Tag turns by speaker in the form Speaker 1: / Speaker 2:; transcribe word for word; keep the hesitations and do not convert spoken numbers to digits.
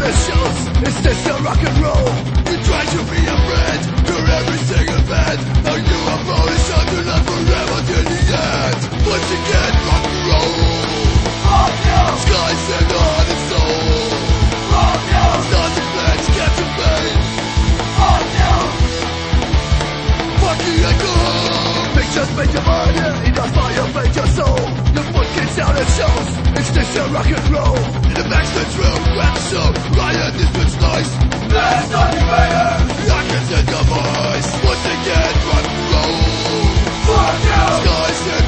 Speaker 1: the shows. It's this your rock and roll. You try to be a friend to every single band. Now you are only sure to love forever till the end. Once again, rock and roll. Fuck you! Skies and heart and soul. Fuck you! Stars and planets catch a pain. Fuck you! Fuck you, alcohol. Pictures made your body, enough fire made your soul. Your foot gets down and shows. It's this your rock and roll. In the backstage room, grab the show. Riot, this bitch nice. Blast on your fire. I can send your voice. Once again, rock and roll. Fuck you! Skies and